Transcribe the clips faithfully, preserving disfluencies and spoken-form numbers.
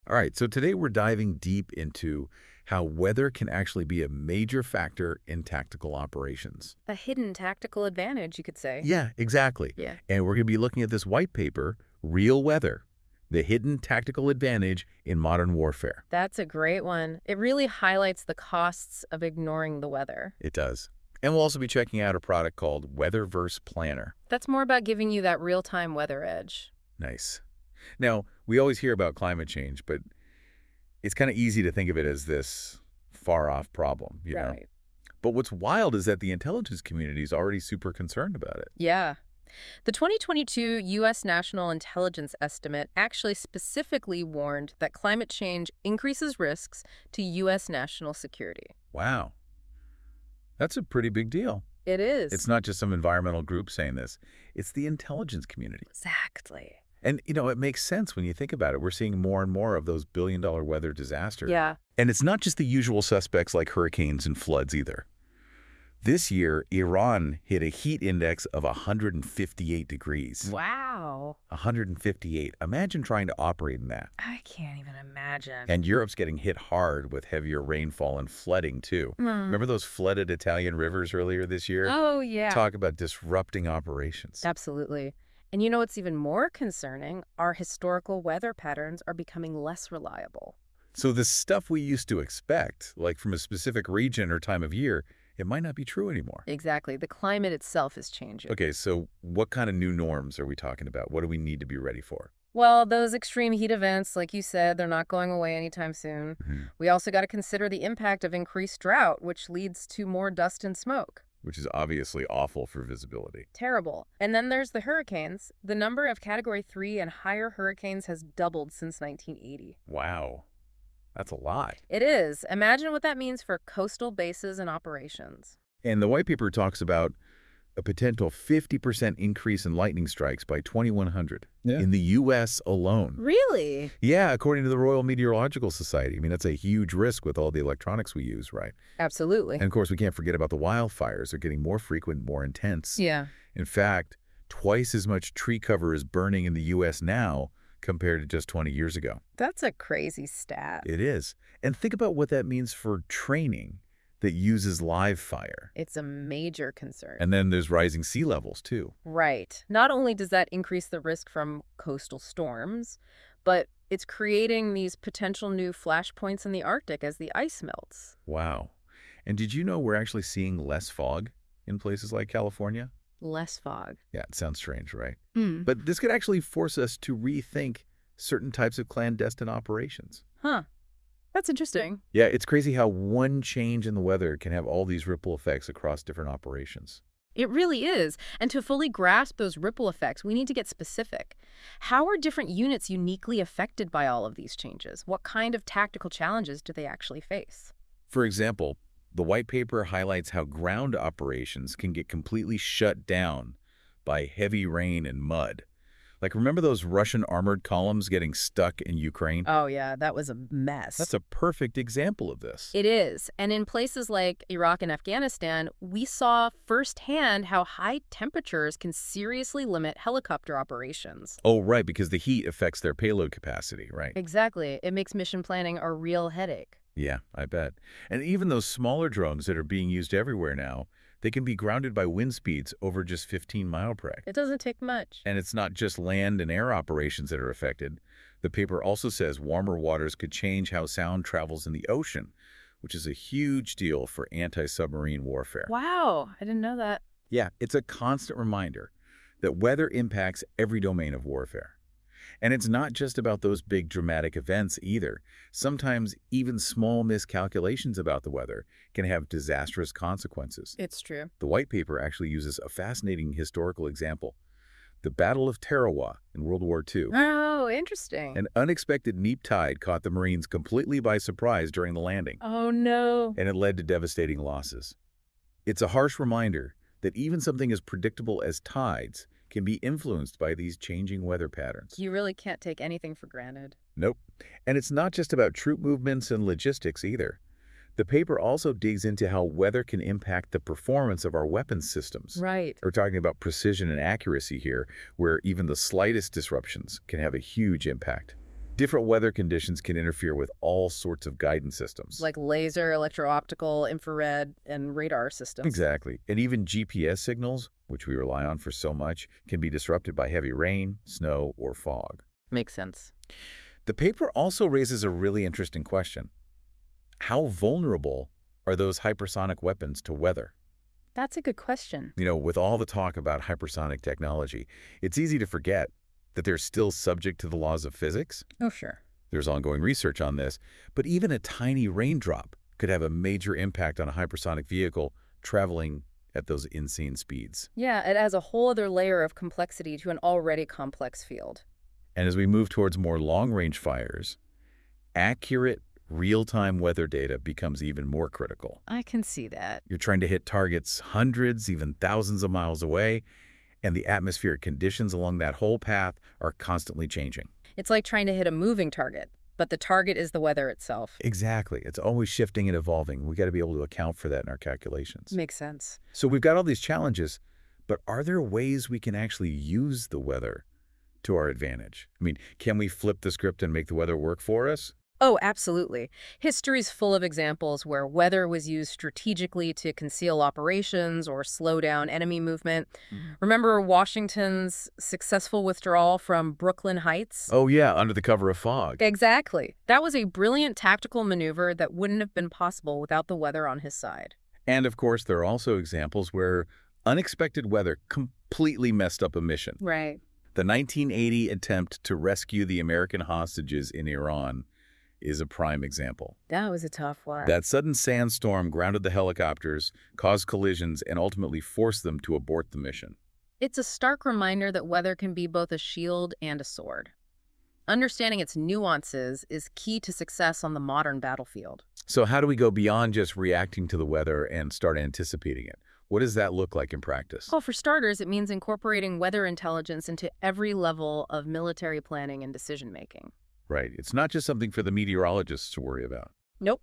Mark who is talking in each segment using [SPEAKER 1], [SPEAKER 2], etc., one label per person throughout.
[SPEAKER 1] All right, so today we're diving deep into how weather can actually be a major factor in tactical operations.
[SPEAKER 2] A hidden tactical advantage, you could say.
[SPEAKER 1] Yeah, exactly.
[SPEAKER 2] Yeah.
[SPEAKER 1] And we're going to be looking at this white paper, Real Weather, the hidden tactical advantage in modern warfare.
[SPEAKER 2] That's a great one. It really highlights the costs of ignoring the weather.
[SPEAKER 1] It does. And we'll also be checking out a product called Weatherverse Planner.
[SPEAKER 2] That's more about giving you that real-time weather edge.
[SPEAKER 1] Nice. Now, we always hear about climate change, but it's kind of easy to think of it as this far-off problem, you know?
[SPEAKER 2] Right.
[SPEAKER 1] But what's wild is that the intelligence community is already super concerned about it.
[SPEAKER 2] Yeah. The twenty twenty-two U S National Intelligence Estimate actually specifically warned that climate change increases risks to U S national security.
[SPEAKER 1] Wow. That's a pretty big deal.
[SPEAKER 2] It is.
[SPEAKER 1] It's not just some environmental group saying this. It's the intelligence community.
[SPEAKER 2] Exactly.
[SPEAKER 1] And, you know, it makes sense when you think about it. We're seeing more and more of those billion-dollar weather disasters.
[SPEAKER 2] Yeah.
[SPEAKER 1] And it's not just the usual suspects like hurricanes and floods either. This year, Iran hit a heat index of one hundred fifty-eight degrees.
[SPEAKER 2] Wow.
[SPEAKER 1] one hundred fifty-eight. Imagine trying to operate in that.
[SPEAKER 2] I can't even imagine.
[SPEAKER 1] And Europe's getting hit hard with heavier rainfall and flooding, too.
[SPEAKER 2] Mm.
[SPEAKER 1] Remember those flooded Italian rivers earlier this year?
[SPEAKER 2] Oh, yeah.
[SPEAKER 1] Talk about disrupting operations.
[SPEAKER 2] Absolutely. And you know what's even more concerning? Our historical weather patterns are becoming less reliable.
[SPEAKER 1] So the stuff we used to expect, like from a specific region or time of year, it might not be true anymore.
[SPEAKER 2] Exactly. The climate itself is changing.
[SPEAKER 1] Okay, so what kind of new norms are we talking about? What do we need to be ready for?
[SPEAKER 2] Well, those extreme heat events, like you said, they're not going away anytime soon.
[SPEAKER 1] Mm-hmm.
[SPEAKER 2] We also got to consider the impact of increased drought, which leads to more dust and smoke.
[SPEAKER 1] Which is obviously awful for visibility.
[SPEAKER 2] Terrible. And then there's the hurricanes. The number of Category three and higher hurricanes has doubled since nineteen eighty.
[SPEAKER 1] Wow. That's a lot.
[SPEAKER 2] It is. Imagine what that means for coastal bases and operations.
[SPEAKER 1] And the white paper talks about a potential fifty percent increase in lightning strikes by twenty-one hundred
[SPEAKER 3] Yeah.
[SPEAKER 1] in the U S alone.
[SPEAKER 2] Really?
[SPEAKER 1] Yeah, according to the Royal Meteorological Society. I mean, that's a huge risk with all the electronics we use, right?
[SPEAKER 2] Absolutely.
[SPEAKER 1] And of course, we can't forget about the wildfires. They're getting more frequent, more intense.
[SPEAKER 2] Yeah.
[SPEAKER 1] In fact, twice as much tree cover is burning in the U S now compared to just twenty years ago.
[SPEAKER 2] That's a crazy stat.
[SPEAKER 1] It is. And think about what that means for training that uses live fire.
[SPEAKER 2] It's a major concern.
[SPEAKER 1] And then there's rising sea levels, too.
[SPEAKER 2] Right. Not only does that increase the risk from coastal storms, but it's creating these potential new flashpoints in the Arctic as the ice melts.
[SPEAKER 1] Wow. And did you know we're actually seeing less fog in places like California?
[SPEAKER 2] Less fog.
[SPEAKER 1] Yeah, it sounds strange, right?
[SPEAKER 2] Hmm.
[SPEAKER 1] But this could actually force us to rethink certain types of clandestine operations.
[SPEAKER 2] Huh. That's interesting.
[SPEAKER 1] Yeah, it's crazy how one change in the weather can have all these ripple effects across different operations.
[SPEAKER 2] It really is. And to fully grasp those ripple effects, we need to get specific. How are different units uniquely affected by all of these changes? What kind of tactical challenges do they actually face?
[SPEAKER 1] For example, the white paper highlights how ground operations can get completely shut down by heavy rain and mud. Like, remember those Russian armored columns getting stuck in Ukraine?
[SPEAKER 2] Oh, yeah, that was a mess.
[SPEAKER 1] That's a perfect example of this.
[SPEAKER 2] It is. And in places like Iraq and Afghanistan, we saw firsthand how high temperatures can seriously limit helicopter operations.
[SPEAKER 1] Oh, right, because the heat affects their payload capacity, right?
[SPEAKER 2] Exactly. It makes mission planning a real headache.
[SPEAKER 1] Yeah, I bet. And even those smaller drones that are being used everywhere now, they can be grounded by wind speeds over just fifteen mile per hour.
[SPEAKER 2] It doesn't take much.
[SPEAKER 1] And it's not just land and air operations that are affected. The paper also says warmer waters could change how sound travels in the ocean, which is a huge deal for anti-submarine warfare.
[SPEAKER 2] Wow, I didn't know that.
[SPEAKER 1] Yeah, it's a constant reminder that weather impacts every domain of warfare. And it's not just about those big dramatic events either. Sometimes even small miscalculations about the weather can have disastrous consequences.
[SPEAKER 2] It's true.
[SPEAKER 1] The white paper actually uses a fascinating historical example. The Battle of Tarawa in World War Two.
[SPEAKER 2] Oh, interesting.
[SPEAKER 1] An unexpected neap tide caught the Marines completely by surprise during the landing,
[SPEAKER 2] Oh, no.
[SPEAKER 1] and it led to devastating losses. It's a harsh reminder that even something as predictable as tides can be influenced by these changing weather patterns.
[SPEAKER 2] You really can't take anything for granted.
[SPEAKER 1] Nope. And it's not just about troop movements and logistics either. The paper also digs into how weather can impact the performance of our weapons systems.
[SPEAKER 2] Right.
[SPEAKER 1] We're talking about precision and accuracy here, where even the slightest disruptions can have a huge impact. Different weather conditions can interfere with all sorts of guidance systems.
[SPEAKER 2] Like laser, electro-optical, infrared, and radar systems.
[SPEAKER 1] Exactly. And even G P S signals, which we rely on for so much, can be disrupted by heavy rain, snow, or fog.
[SPEAKER 2] Makes sense.
[SPEAKER 1] The paper also raises a really interesting question. How vulnerable are those hypersonic weapons to weather?
[SPEAKER 2] That's a good question.
[SPEAKER 1] You know, with all the talk about hypersonic technology, it's easy to forget that they're still subject to the laws of physics.
[SPEAKER 2] Oh, sure.
[SPEAKER 1] There's ongoing research on this, but even a tiny raindrop could have a major impact on a hypersonic vehicle traveling at those insane speeds.
[SPEAKER 2] Yeah, it adds a whole other layer of complexity to an already complex field.
[SPEAKER 1] And as we move towards more long-range fires, accurate, real-time weather data becomes even more critical.
[SPEAKER 2] I can see that.
[SPEAKER 1] You're trying to hit targets hundreds, even thousands of miles away, and the atmospheric conditions along that whole path are constantly changing.
[SPEAKER 2] It's like trying to hit a moving target, but the target is the weather itself.
[SPEAKER 1] Exactly. It's always shifting and evolving. We got to be able to account for that in our calculations.
[SPEAKER 2] Makes sense.
[SPEAKER 1] So we've got all these challenges, but are there ways we can actually use the weather to our advantage? I mean, can we flip the script and make the weather work for us?
[SPEAKER 2] Oh, absolutely. History's full of examples where weather was used strategically to conceal operations or slow down enemy movement. Mm-hmm. Remember Washington's successful withdrawal from Brooklyn Heights?
[SPEAKER 1] Oh, yeah, under the cover of fog.
[SPEAKER 2] Exactly. That was a brilliant tactical maneuver that wouldn't have been possible without the weather on his side.
[SPEAKER 1] And, of course, there are also examples where unexpected weather completely messed up a mission.
[SPEAKER 2] Right.
[SPEAKER 1] The nineteen eighty attempt to rescue the American hostages in Iran is a prime example.
[SPEAKER 2] That was a tough one.
[SPEAKER 1] That sudden sandstorm grounded the helicopters, caused collisions, and ultimately forced them to abort the mission.
[SPEAKER 2] It's a stark reminder that weather can be both a shield and a sword. Understanding its nuances is key to success on the modern battlefield.
[SPEAKER 1] So how do we go beyond just reacting to the weather and start anticipating it? What does that look like in practice?
[SPEAKER 2] Well, for starters, it means incorporating weather intelligence into every level of military planning and decision-making.
[SPEAKER 1] Right. It's not just something for the meteorologists to worry about.
[SPEAKER 2] Nope.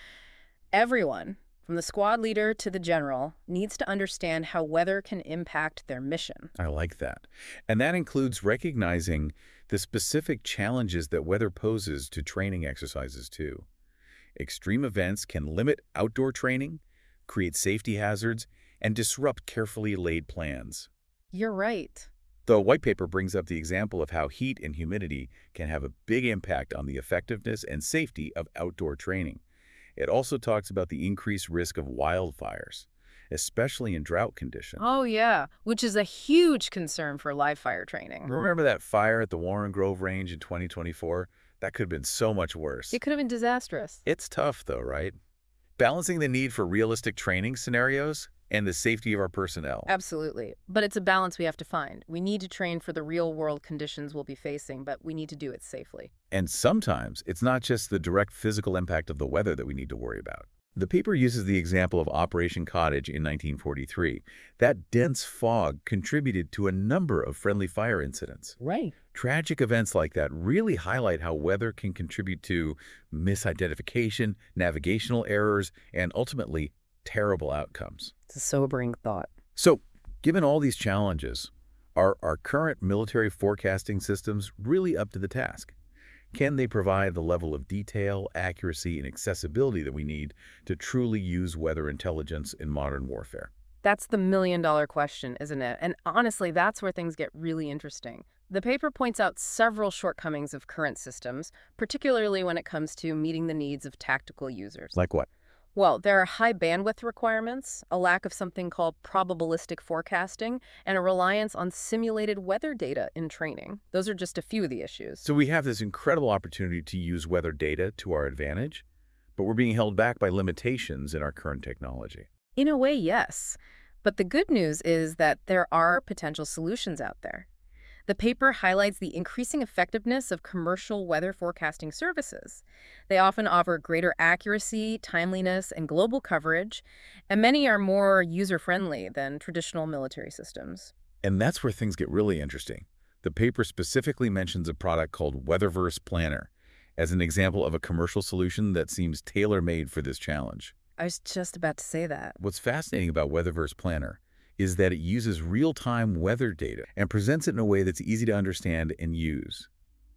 [SPEAKER 2] Everyone, from the squad leader to the general, needs to understand how weather can impact their mission.
[SPEAKER 1] I like that. And that includes recognizing the specific challenges that weather poses to training exercises, too. Extreme events can limit outdoor training, create safety hazards, and disrupt carefully laid plans.
[SPEAKER 2] You're right.
[SPEAKER 1] The white paper brings up the example of how heat and humidity can have a big impact on the effectiveness and safety of outdoor training. It also talks about the increased risk of wildfires, especially in drought conditions.
[SPEAKER 2] Oh, yeah, which is a huge concern for live fire training.
[SPEAKER 1] Remember that fire at the Warren Grove Range in twenty twenty-four? That could have been so much worse.
[SPEAKER 2] It could have been disastrous.
[SPEAKER 1] It's tough, though, right? Balancing the need for realistic training scenarios and the safety of our personnel.
[SPEAKER 2] Absolutely. But it's a balance we have to find. We need to train for the real-world conditions we'll be facing, but we need to do it safely.
[SPEAKER 1] And sometimes it's not just the direct physical impact of the weather that we need to worry about. The paper uses the example of Operation Cottage in nineteen forty-three. That dense fog contributed to a number of friendly fire incidents.
[SPEAKER 2] Right.
[SPEAKER 1] Tragic events like that really highlight how weather can contribute to misidentification, navigational errors, and ultimately terrible outcomes.
[SPEAKER 2] It's a sobering thought.
[SPEAKER 1] So, given all these challenges, are our current military forecasting systems really up to the task? Can they provide the level of detail, accuracy, and accessibility that we need to truly use weather intelligence in modern warfare?
[SPEAKER 2] That's the million-dollar question, isn't it? And honestly, that's where things get really interesting. The paper points out several shortcomings of current systems, particularly when it comes to meeting the needs of tactical users.
[SPEAKER 1] Like what?
[SPEAKER 2] Well, there are high bandwidth requirements, a lack of something called probabilistic forecasting, and a reliance on simulated weather data in training. Those are just a few of the issues.
[SPEAKER 1] So we have this incredible opportunity to use weather data to our advantage, but we're being held back by limitations in our current technology.
[SPEAKER 2] In a way, yes. But the good news is that there are potential solutions out there. The paper highlights the increasing effectiveness of commercial weather forecasting services. They often offer greater accuracy, timeliness, and global coverage, and many are more user-friendly than traditional military systems.
[SPEAKER 1] And that's where things get really interesting. The paper specifically mentions a product called Weatherverse Planner as an example of a commercial solution that seems tailor-made for this challenge.
[SPEAKER 2] I was just about to say that.
[SPEAKER 1] What's fascinating about Weatherverse Planner is that it uses real-time weather data and presents it in a way that's easy to understand and use.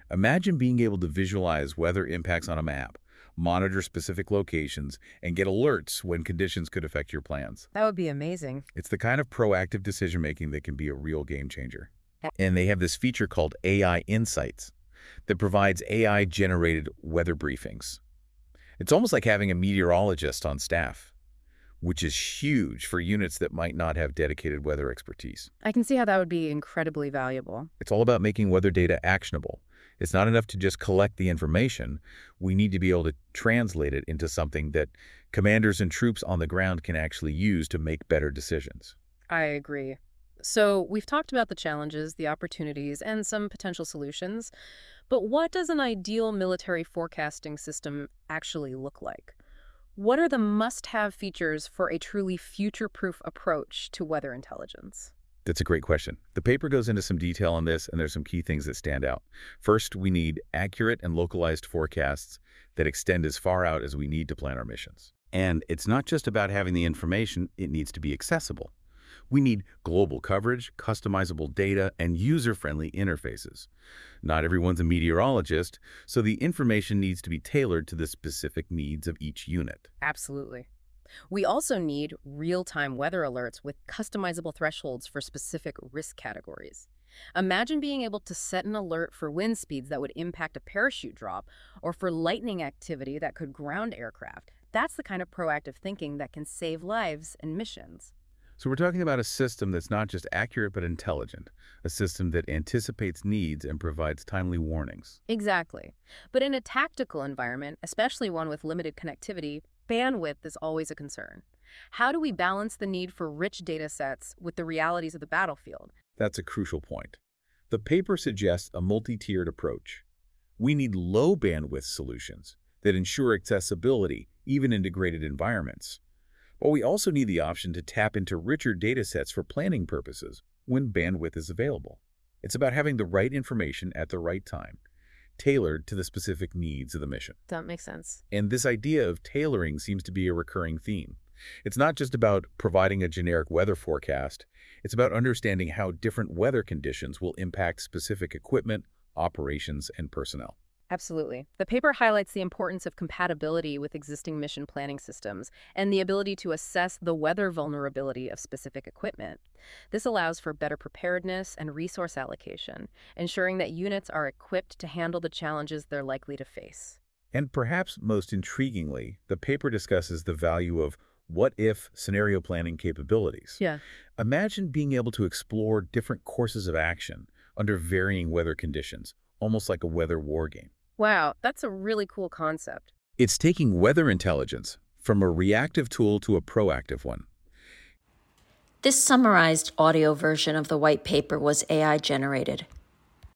[SPEAKER 1] Imagine being able to visualize weather impacts on a map, monitor specific locations, and get alerts when conditions could affect your plans.
[SPEAKER 2] That would be amazing.
[SPEAKER 1] It's the kind of proactive decision-making that can be a real game changer. And they have this feature called A I Insights that provides A I-generated weather briefings. It's almost like having a meteorologist on staff, which is huge for units that might not have dedicated weather expertise.
[SPEAKER 2] I can see how that would be incredibly valuable.
[SPEAKER 1] It's all about making weather data actionable. It's not enough to just collect the information. We need to be able to translate it into something that commanders and troops on the ground can actually use to make better decisions.
[SPEAKER 2] I agree. So we've talked about the challenges, the opportunities, and some potential solutions. But what does an ideal military forecasting system actually look like? What are the must-have features for a truly future-proof approach to weather intelligence?
[SPEAKER 1] That's a great question. The paper goes into some detail on this, and there's some key things that stand out. First, we need accurate and localized forecasts that extend as far out as we need to plan our missions. And it's not just about having the information, it needs to be accessible. We need global coverage, customizable data, and user-friendly interfaces. Not everyone's a meteorologist, so the information needs to be tailored to the specific needs of each unit.
[SPEAKER 2] Absolutely. We also need real-time weather alerts with customizable thresholds for specific risk categories. Imagine being able to set an alert for wind speeds that would impact a parachute drop or for lightning activity that could ground aircraft. That's the kind of proactive thinking that can save lives and missions.
[SPEAKER 1] So we're talking about a system that's not just accurate but intelligent, a system that anticipates needs and provides timely warnings.
[SPEAKER 2] Exactly. But in a tactical environment, especially one with limited connectivity, bandwidth is always a concern. How do we balance the need for rich data sets with the realities of the battlefield?
[SPEAKER 1] That's a crucial point. The paper suggests a multi-tiered approach. We need low bandwidth solutions that ensure accessibility even in degraded environments. But we also need the option to tap into richer data sets for planning purposes when bandwidth is available. It's about having the right information at the right time, tailored to the specific needs of the mission.
[SPEAKER 2] That makes sense.
[SPEAKER 1] And this idea of tailoring seems to be a recurring theme. It's not just about providing a generic weather forecast. It's about understanding how different weather conditions will impact specific equipment, operations, and personnel.
[SPEAKER 2] Absolutely. The paper highlights the importance of compatibility with existing mission planning systems and the ability to assess the weather vulnerability of specific equipment. This allows for better preparedness and resource allocation, ensuring that units are equipped to handle the challenges they're likely to face.
[SPEAKER 1] And perhaps most intriguingly, the paper discusses the value of what-if scenario planning capabilities.
[SPEAKER 2] Yeah.
[SPEAKER 1] Imagine being able to explore different courses of action under varying weather conditions, almost like a weather war game.
[SPEAKER 2] Wow, that's a really cool concept.
[SPEAKER 1] It's taking weather intelligence from a reactive tool to a proactive one.
[SPEAKER 3] This summarized audio version of the white paper was A I generated.